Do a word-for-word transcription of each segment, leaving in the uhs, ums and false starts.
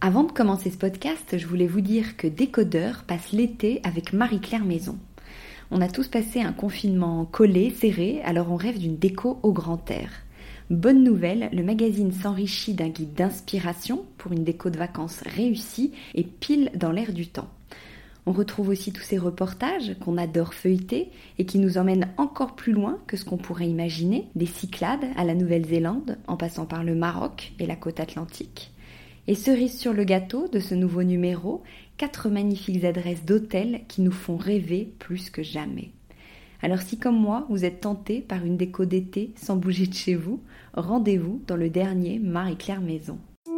Avant de commencer ce podcast, je voulais vous dire que Décodeur passe l'été avec Marie-Claire Maison. On a tous passé un confinement collé, serré, alors on rêve d'une déco au grand air. Bonne nouvelle, le magazine s'enrichit d'un guide d'inspiration pour une déco de vacances réussie et pile dans l'air du temps. On retrouve aussi tous ces reportages qu'on adore feuilleter et qui nous emmènent encore plus loin que ce qu'on pourrait imaginer, des Cyclades à la Nouvelle-Zélande, en passant par le Maroc et la côte atlantique. Et cerise sur le gâteau de ce nouveau numéro, quatre magnifiques adresses d'hôtels qui nous font rêver plus que jamais. Alors si comme moi, vous êtes tenté par une déco d'été sans bouger de chez vous, rendez-vous dans le dernier Marie-Claire Maison.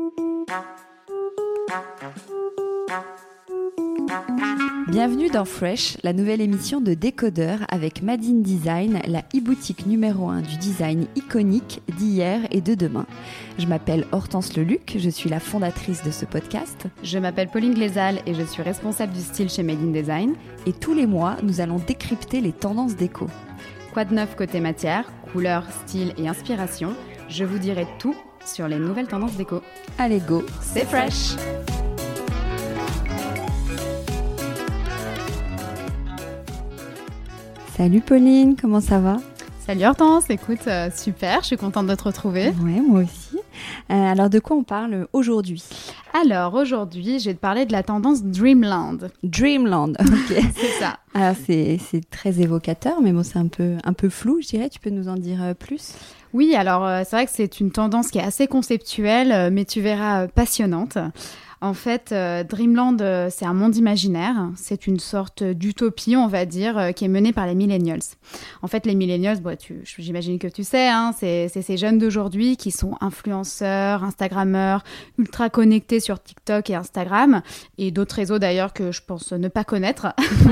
Bienvenue dans Fresh, la nouvelle émission de Décodeur avec Madine Design, la e-boutique numéro un du design iconique d'hier et de demain. Je m'appelle Hortense Leluc, je suis la fondatrice de ce podcast. Je m'appelle Pauline Glézal et je suis responsable du style chez Madine Design. Et tous les mois, nous allons décrypter les tendances déco. Quoi de neuf côté matière, couleur, style et inspiration, je vous dirai tout sur les nouvelles tendances déco. Allez go, c'est fresh! Salut Pauline, comment ça va ? Salut Hortense, écoute, euh, super, je suis contente de te retrouver. Ouais, moi aussi. Euh, alors de quoi on parle aujourd'hui ? Alors aujourd'hui, je vais te parler de la tendance Dreamland. Dreamland, ok. C'est ça. Alors c'est, c'est très évocateur, mais bon, c'est un peu, un peu flou, je dirais. Tu peux nous en dire euh, plus ? Oui, alors euh, c'est vrai que c'est une tendance qui est assez conceptuelle, euh, mais tu verras euh, passionnante. En fait, euh, Dreamland, euh, c'est un monde imaginaire. C'est une sorte d'utopie, on va dire, euh, qui est menée par les millennials. En fait, les millennials, bon, tu, j'imagine que tu sais, hein, c'est, c'est ces jeunes d'aujourd'hui qui sont influenceurs, instagrammeurs, ultra connectés sur TikTok et Instagram, et d'autres réseaux d'ailleurs que je pense ne pas connaître.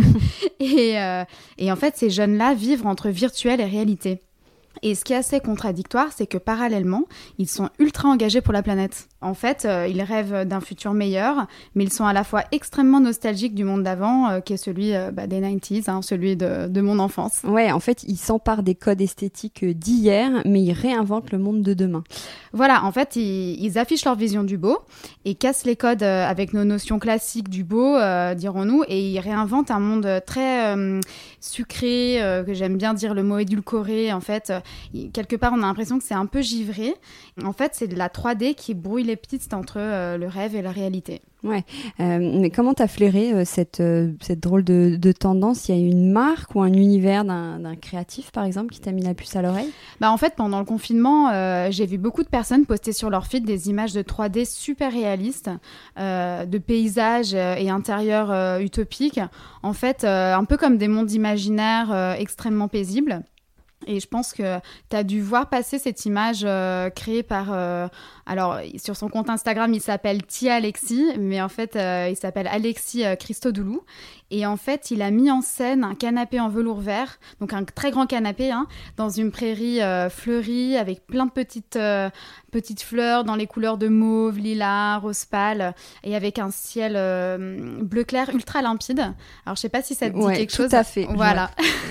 et, euh, et en fait, ces jeunes-là vivent entre virtuel et réalité. Et ce qui est assez contradictoire, c'est que parallèlement, ils sont ultra engagés pour la planète. En fait, euh, ils rêvent d'un futur meilleur, mais ils sont à la fois extrêmement nostalgiques du monde d'avant, euh, qui est celui euh, bah, des quatre-vingt-dix, hein, celui de, de mon enfance. Ouais, en fait, ils s'emparent des codes esthétiques d'hier, mais ils réinventent le monde de demain. Voilà, en fait, ils, ils affichent leur vision du beau et cassent les codes euh, avec nos notions classiques du beau, euh, dirons-nous, et ils réinventent un monde très euh, sucré, euh, que j'aime bien dire le mot édulcoré, en fait. Quelque part, on a l'impression que c'est un peu givré. En fait, c'est de la trois D qui brouille les pistes entre euh, le rêve et la réalité. Ouais, euh, mais comment t'as flairé euh, cette, euh, cette drôle de, de tendance ? Il y a une marque ou un univers d'un, d'un créatif, par exemple, qui t'a mis la puce à l'oreille ? Bah, en fait, pendant le confinement, euh, j'ai vu beaucoup de personnes poster sur leur feed des images de trois D super réalistes, euh, de paysages et intérieurs euh, utopiques. En fait, euh, un peu comme des mondes imaginaires euh, extrêmement paisibles. Et je pense que tu as dû voir passer cette image euh, créée par... Euh, alors, sur son compte Instagram, il s'appelle Tia Alexis, mais en fait, euh, il s'appelle Alexis euh, Christodoulou. Et en fait, il a mis en scène un canapé en velours vert, donc un très grand canapé, hein, dans une prairie euh, fleurie, avec plein de petites, euh, petites fleurs dans les couleurs de mauve, lilas, rose pâle, et avec un ciel euh, bleu clair ultra limpide. Alors, je sais pas si ça te dit ouais, quelque tout chose. Tout à fait. Voilà.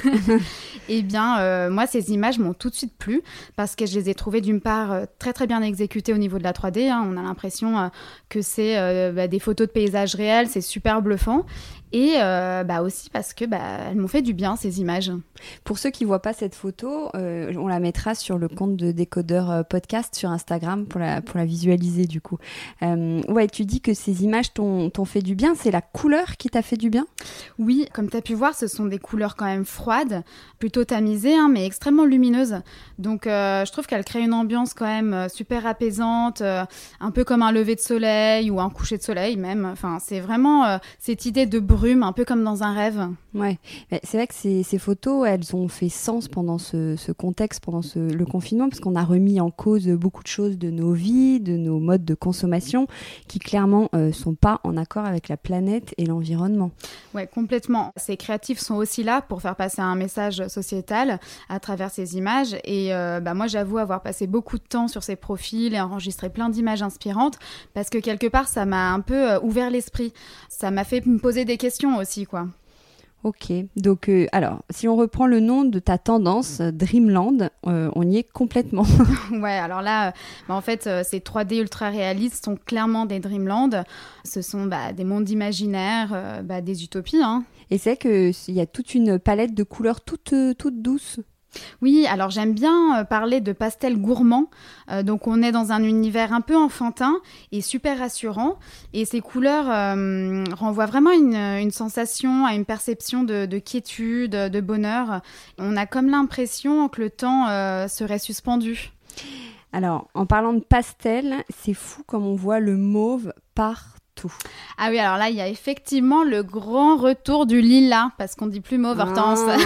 Eh bien, euh, moi, ces images m'ont tout de suite plu, parce que je les ai trouvées d'une part euh, très très bien exécutées au niveau de la trois D. Hein. On a l'impression euh, que c'est euh, bah, des photos de paysages réels, c'est super bluffant. Et euh, bah aussi parce que bah, elles m'ont fait du bien, ces images. Pour ceux qui ne voient pas cette photo, euh, on la mettra sur le compte de Décodeur euh, Podcast sur Instagram pour la, pour la visualiser du coup. Euh, ouais, tu dis que ces images t'ont, t'ont fait du bien, c'est la couleur qui t'a fait du bien ? Oui, comme tu as pu voir, ce sont des couleurs quand même froides, plutôt tamisées, hein, mais extrêmement lumineuses. Donc euh, je trouve qu'elles créent une ambiance quand même super apaisante, euh, un peu comme un lever de soleil ou un coucher de soleil même. Enfin, c'est vraiment euh, cette idée de brume, un peu comme dans un rêve. Ouais, mais c'est vrai que ces, ces photos, elles ont fait sens pendant ce, ce contexte, pendant ce, le confinement, parce qu'on a remis en cause beaucoup de choses de nos vies, de nos modes de consommation, qui clairement euh, sont pas en accord avec la planète et l'environnement. Ouais, complètement. Ces créatifs sont aussi là pour faire passer un message sociétal à travers ces images. Et euh, bah moi, j'avoue avoir passé beaucoup de temps sur ces profils et enregistré plein d'images inspirantes, parce que quelque part, ça m'a un peu euh, ouvert l'esprit. Ça m'a fait me poser des questions aussi, quoi. Ok, donc euh, alors, si on reprend le nom de ta tendance, Dreamland, euh, on y est complètement. Ouais, alors là, euh, bah, en fait, euh, ces trois D ultra réalistes sont clairement des Dreamland. Ce sont bah, des mondes imaginaires, euh, bah, des utopies, hein. Et c'est qu'il y a toute une palette de couleurs toutes, toutes douces. Oui, alors j'aime bien euh, parler de pastel gourmand. Euh, donc on est dans un univers un peu enfantin et super rassurant. Et ces couleurs euh, renvoient vraiment une, une sensation, à une perception de, de quiétude, de bonheur. On a comme l'impression que le temps euh, serait suspendu. Alors, en parlant de pastel, c'est fou comme on voit le mauve partout. Ah oui, alors là, il y a effectivement le grand retour du lilas, parce qu'on dit plus mauve, Hortense. Ah.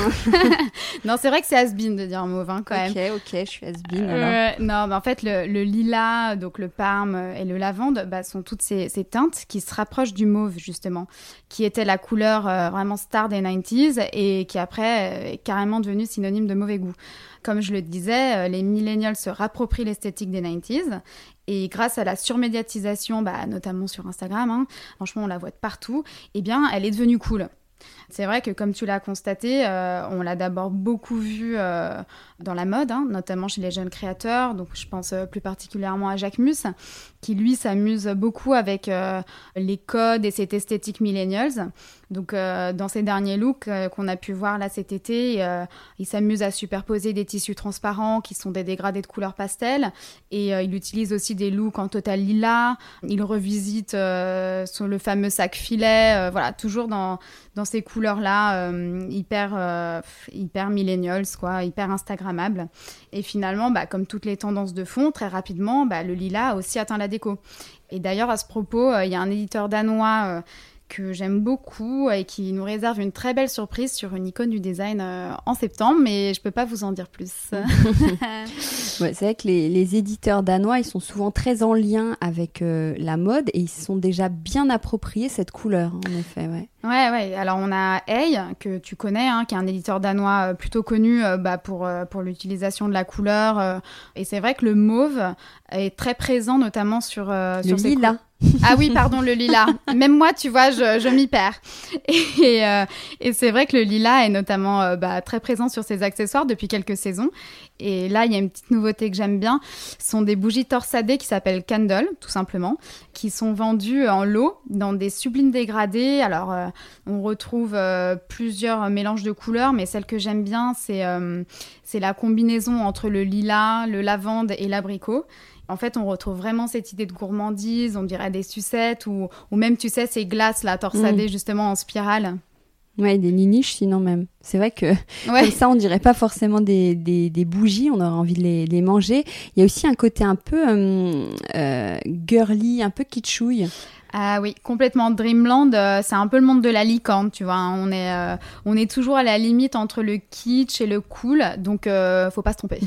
Non, c'est vrai que c'est has-been de dire mauve, hein, quand Ok, même. ok, je suis has-been Euh, alors. non, mais en fait, le, le lilas, donc le parme et le lavande, bah, sont toutes ces, ces teintes qui se rapprochent du mauve, justement, qui était la couleur euh, vraiment star des quatre-vingt-dix et qui après est carrément devenue synonyme de mauvais goût. Comme je le disais, euh, les millennials se rapproprient l'esthétique des quatre-vingt-dix et grâce à la surmédiatisation, bah, notamment sur Instagram, hein, franchement on la voit de partout, eh bien elle est devenue cool. C'est vrai que comme tu l'as constaté, euh, on l'a d'abord beaucoup vu euh, dans la mode, hein, notamment chez les jeunes créateurs. Donc je pense euh, plus particulièrement à Jacques Mus, qui lui s'amuse beaucoup avec euh, les codes et cette esthétique millennials. Donc euh, dans ses derniers looks euh, qu'on a pu voir là cet été, euh, il s'amuse à superposer des tissus transparents qui sont des dégradés de couleurs pastel. Et euh, il utilise aussi des looks en total lilas. Il revisite euh, sur le fameux sac filet. Euh, voilà, toujours dans, dans ces couleurs-là, euh, hyper, euh, hyper millennials, quoi, hyper instagrammables. Et finalement, bah, comme toutes les tendances de fond, très rapidement, bah, le lilas a aussi atteint la déco. Et d'ailleurs, à ce propos, il euh, y a un éditeur danois euh, que j'aime beaucoup et qui nous réserve une très belle surprise sur une icône du design euh, en septembre, mais je peux pas vous en dire plus. Ouais, c'est vrai que les, les éditeurs danois, ils sont souvent très en lien avec euh, la mode et ils se sont déjà bien appropriés cette couleur, en effet, ouais. Ouais, ouais. Alors, on a Hey, que tu connais, hein, qui est un éditeur danois euh, plutôt connu euh, bah, pour, euh, pour l'utilisation de la couleur. Euh, et c'est vrai que le mauve est très présent, notamment sur, euh, Le sur ces lilas. Ah oui, pardon, le lilas. Même moi, tu vois, je, je m'y perds. Et, euh, et c'est vrai que le lilas est notamment euh, bah, très présent sur ses accessoires depuis quelques saisons. Et là, il y a une petite nouveauté que j'aime bien. Ce sont des bougies torsadées qui s'appellent Candle, tout simplement, qui sont vendues en lot dans des sublimes dégradés. Alors, euh, on retrouve euh, plusieurs mélanges de couleurs, mais celle que j'aime bien, c'est, euh, c'est la combinaison entre le lilas, le lavande et l'abricot. En fait, on retrouve vraiment cette idée de gourmandise, on dirait des sucettes, ou, ou même, tu sais, ces glaces là, torsadées mmh. justement en spirale. Ouais, des niniches sinon même. C'est vrai que ouais. Comme ça, on dirait pas forcément des, des, des bougies, on aurait envie de les, les manger. Il y a aussi un côté un peu euh, euh, girly, un peu kitschouille. Ah oui, complètement. Dreamland, euh, c'est un peu le monde de la licorne, tu vois. Hein. On est, euh, on est toujours à la limite entre le kitsch et le cool, donc euh, faut pas se tromper.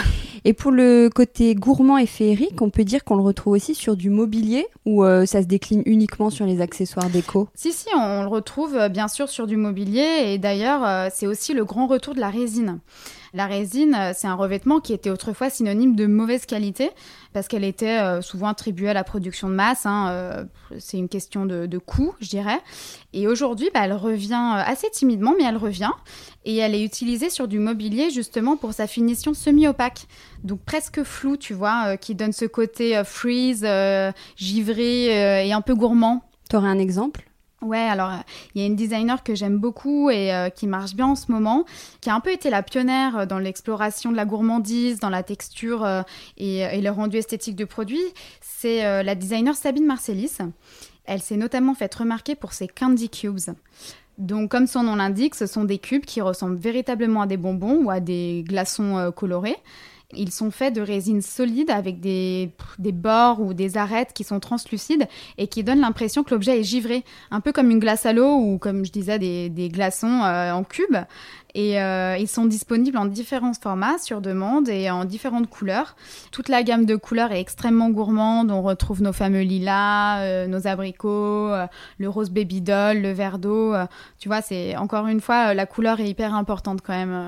Et pour le côté gourmand et féerique, on peut dire qu'on le retrouve aussi sur du mobilier ou euh, ça se décline uniquement sur les accessoires déco ? Si, si, on le retrouve euh, bien sûr sur du mobilier et d'ailleurs, euh, c'est aussi le grand retour de la résine. La résine, euh, c'est un revêtement qui était autrefois synonyme de mauvaise qualité parce qu'elle était euh, souvent attribuée à la production de masse. Hein, euh, c'est une question de, de coût, je dirais. Et aujourd'hui, bah, elle revient assez timidement, mais elle revient. Et elle est utilisée sur du mobilier justement pour sa finition semi-opaque. Donc presque floue, tu vois, euh, qui donne ce côté euh, freeze, euh, givré euh, et un peu gourmand. T'aurais un exemple ? Ouais, alors il y a une designer que j'aime beaucoup et euh, qui marche bien en ce moment, qui a un peu été la pionnière dans l'exploration de la gourmandise, dans la texture euh, et, et le rendu esthétique de produits. C'est euh, la designer Sabine Marcellis. Elle s'est notamment faite remarquer pour ses candy cubes. Donc, comme son nom l'indique, ce sont des cubes qui ressemblent véritablement à des bonbons ou à des glaçons euh, colorés. Ils sont faits de résine solide avec des, des bords ou des arêtes qui sont translucides et qui donnent l'impression que l'objet est givré, un peu comme une glace à l'eau ou comme je disais des, des glaçons euh, en cubes. Et euh, ils sont disponibles en différents formats sur demande et en différentes couleurs. Toute la gamme de couleurs est extrêmement gourmande. On retrouve nos fameux lilas, euh, nos abricots, euh, le rose baby doll, le vert d'eau. Euh, tu vois, c'est encore une fois, la couleur est hyper importante quand même euh,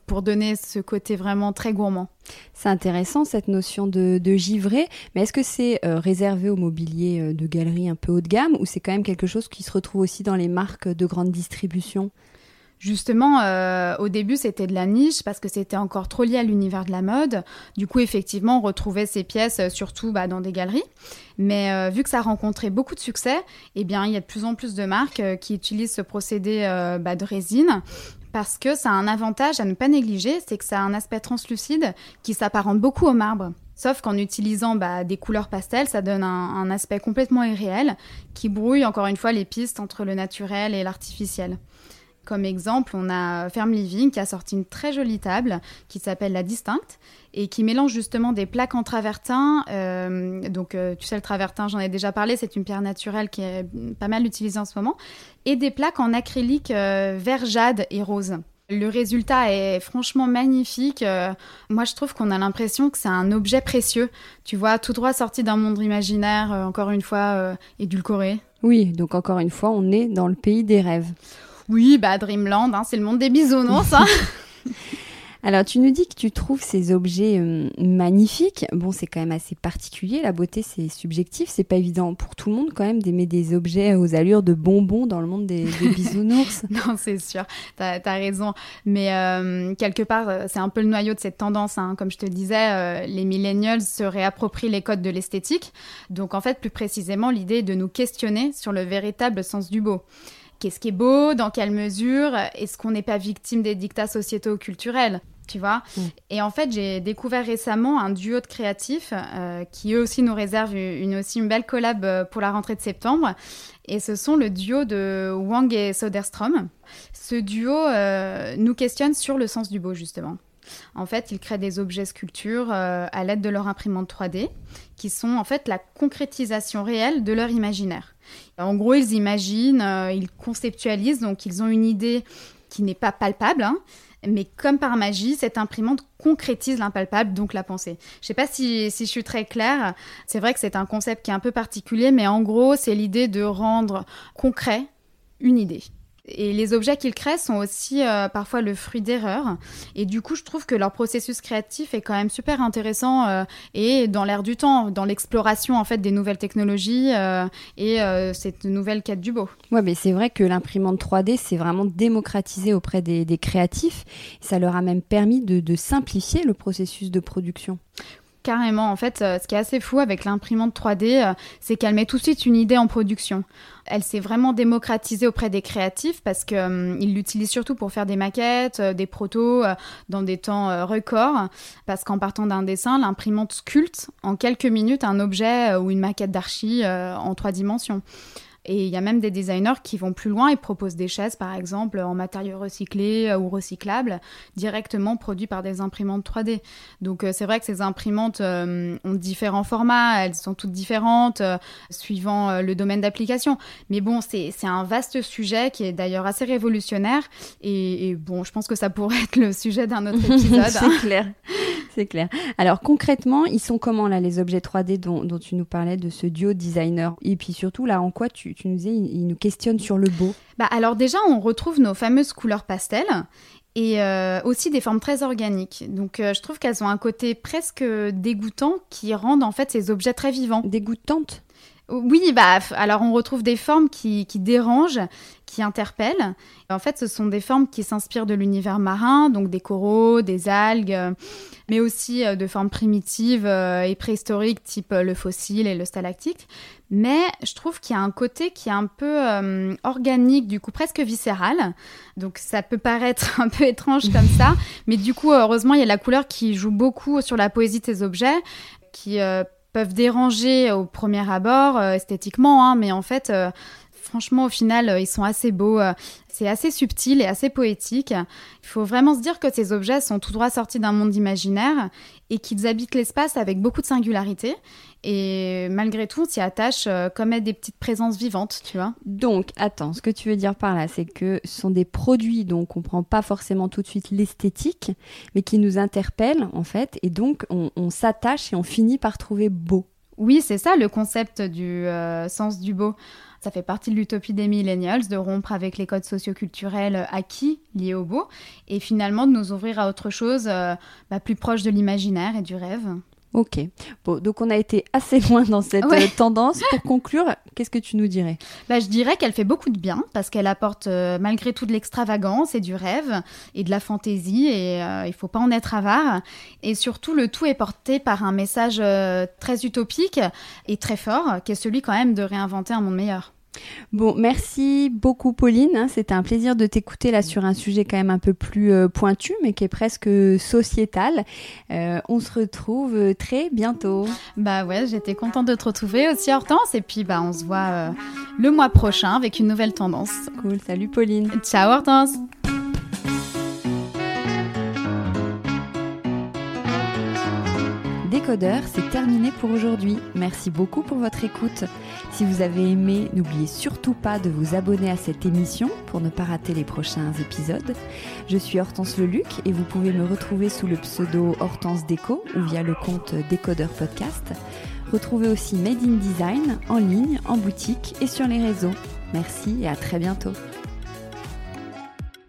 pour donner ce côté vraiment très gourmand. C'est intéressant cette notion de, de givré, mais est-ce que c'est euh, réservé au mobilier euh, de galerie un peu haut de gamme ou c'est quand même quelque chose qui se retrouve aussi dans les marques de grande distribution ? Justement, euh, au début, c'était de la niche parce que c'était encore trop lié à l'univers de la mode. Du coup, effectivement, on retrouvait ces pièces euh, surtout bah, dans des galeries. Mais euh, vu que ça rencontrait beaucoup de succès, eh bien, il y a de plus en plus de marques euh, qui utilisent ce procédé euh, bah, de résine parce que ça a un avantage à ne pas négliger, c'est que ça a un aspect translucide qui s'apparente beaucoup au marbre. Sauf qu'en utilisant bah, des couleurs pastel, ça donne un, un aspect complètement irréel qui brouille encore une fois les pistes entre le naturel et l'artificiel. Comme exemple, on a Ferme Living qui a sorti une très jolie table qui s'appelle la Distinct et qui mélange justement des plaques en travertin. Euh, donc, euh, tu sais, le travertin, j'en ai déjà parlé, c'est une pierre naturelle qui est pas mal utilisée en ce moment. Et des plaques en acrylique euh, vert jade et rose. Le résultat est franchement magnifique. Euh, moi, je trouve qu'on a l'impression que c'est un objet précieux. Tu vois, tout droit sorti d'un monde imaginaire, euh, encore une fois, euh, édulcoré. Oui, donc encore une fois, on est dans le pays des rêves. Oui, bah Dreamland, hein, c'est le monde des bisounours. Hein. Alors, tu nous dis que tu trouves ces objets euh, magnifiques. Bon, c'est quand même assez particulier. La beauté, c'est subjectif. C'est pas évident pour tout le monde, quand même, d'aimer des objets aux allures de bonbons dans le monde des, des bisounours. Non, c'est sûr. T'as, t'as raison. Mais euh, quelque part, c'est un peu le noyau de cette tendance. Hein. Comme je te disais, euh, les millennials se réapproprient les codes de l'esthétique. Donc, en fait, plus précisément, l'idée est de nous questionner sur le véritable sens du beau. Qu'est-ce qui est beau ? Dans quelle mesure ? Est-ce qu'on n'est pas victime des dictats sociétaux culturels ? Tu vois ? Mmh. Et en fait, j'ai découvert récemment un duo de créatifs euh, qui, eux aussi, nous réservent une, aussi une belle collab pour la rentrée de septembre. Et ce sont le duo de Wang et Soderstrom. Ce duo euh, nous questionne sur le sens du beau, justement. En fait, ils créent des objets sculptures euh, à l'aide de leur imprimante trois D, qui sont en fait la concrétisation réelle de leur imaginaire. En gros, ils imaginent, euh, ils conceptualisent, donc ils ont une idée qui n'est pas palpable, hein, mais comme par magie, cette imprimante concrétise l'impalpable, donc la pensée. Je ne sais pas si, si je suis très claire, c'est vrai que c'est un concept qui est un peu particulier, mais en gros, c'est l'idée de rendre concret une idée. Et les objets qu'ils créent sont aussi euh, parfois le fruit d'erreurs. Et du coup, je trouve que leur processus créatif est quand même super intéressant euh, et dans l'air du temps, dans l'exploration en fait des nouvelles technologies euh, et euh, cette nouvelle quête du beau. Ouais, mais c'est vrai que l'imprimante trois D, c'est vraiment démocratisé auprès des, des créatifs. Ça leur a même permis de, de simplifier le processus de production. Carrément, en fait, euh, ce qui est assez fou avec l'imprimante trois D, euh, c'est qu'elle met tout de suite une idée en production. Elle s'est vraiment démocratisée auprès des créatifs parce qu'ils euh, l'utilisent surtout pour faire des maquettes, euh, des protos euh, dans des temps euh, records. Parce qu'en partant d'un dessin, l'imprimante sculpte en quelques minutes un objet euh, ou une maquette d'archi euh, en trois dimensions. Et il y a même des designers qui vont plus loin et proposent des chaises, par exemple, en matériaux recyclés ou recyclables, directement produits par des imprimantes trois D. Donc, euh, c'est vrai que ces imprimantes euh, ont différents formats, elles sont toutes différentes, euh, suivant euh, le domaine d'application. Mais bon, c'est, c'est un vaste sujet qui est d'ailleurs assez révolutionnaire. Et, et bon, je pense que ça pourrait être le sujet d'un autre épisode. C'est hein. clair. C'est clair. Alors concrètement, ils sont comment là les objets trois D dont, dont tu nous parlais de ce duo designer ? Et puis surtout là, en quoi tu, tu nous disais, ils, ils nous questionnent sur le beau ? Bah alors déjà, on retrouve nos fameuses couleurs pastel et euh, aussi des formes très organiques. Donc euh, je trouve qu'elles ont un côté presque dégoûtant qui rendent en fait ces objets très vivants. Dégoûtantes ? Oui, bah, alors on retrouve des formes qui, qui dérangent, qui interpellent. En fait, ce sont des formes qui s'inspirent de l'univers marin, donc des coraux, des algues, euh, mais aussi euh, de formes primitives euh, et préhistoriques, type euh, le fossile et le stalactite. Mais je trouve qu'il y a un côté qui est un peu euh, organique, du coup presque viscéral. Donc ça peut paraître un peu étrange comme ça, mais du coup, heureusement, il y a la couleur qui joue beaucoup sur la poésie de ces objets, qui... Euh, peuvent déranger au premier abord euh, esthétiquement, hein, mais en fait, euh, franchement, au final, euh, ils sont assez beaux. Euh, c'est assez subtil et assez poétique. Il faut vraiment se dire que ces objets sont tout droit sortis d'un monde imaginaire et qu'ils habitent l'espace avec beaucoup de singularité. Et malgré tout, on s'y attache euh, comme à des petites présences vivantes, tu vois. Donc, attends, ce que tu veux dire par là, c'est que ce sont des produits dont on ne comprend pas forcément tout de suite l'esthétique, mais qui nous interpellent, en fait, et donc on, on s'attache et on finit par trouver beau. Oui, c'est ça le concept du euh, sens du beau. Ça fait partie de l'utopie des millennials, de rompre avec les codes socioculturels acquis liés au beau et finalement de nous ouvrir à autre chose euh, bah, plus proche de l'imaginaire et du rêve. Ok, bon, donc on a été assez loin dans cette ouais. euh, tendance. Pour conclure, qu'est-ce que tu nous dirais ? bah, Je dirais qu'elle fait beaucoup de bien parce qu'elle apporte euh, malgré tout de l'extravagance et du rêve et de la fantaisie et euh, il ne faut pas en être avare. Et surtout, le tout est porté par un message euh, très utopique et très fort qui est celui quand même de réinventer un monde meilleur. Bon, merci beaucoup Pauline, c'était un plaisir de t'écouter là sur un sujet quand même un peu plus euh, pointu mais qui est presque sociétal. Euh, on se retrouve très bientôt. Bah ouais, j'étais contente de te retrouver aussi Hortense et puis bah on se voit euh, le mois prochain avec une nouvelle tendance. Cool, salut Pauline. Ciao Hortense. Décodeur, c'est terminé pour aujourd'hui. Merci beaucoup pour votre écoute. Si vous avez aimé, n'oubliez surtout pas de vous abonner à cette émission pour ne pas rater les prochains épisodes. Je suis Hortense Leluc et vous pouvez me retrouver sous le pseudo Hortense Déco ou via le compte Décodeur Podcast. Retrouvez aussi Made in Design en ligne, en boutique et sur les réseaux. Merci et à très bientôt.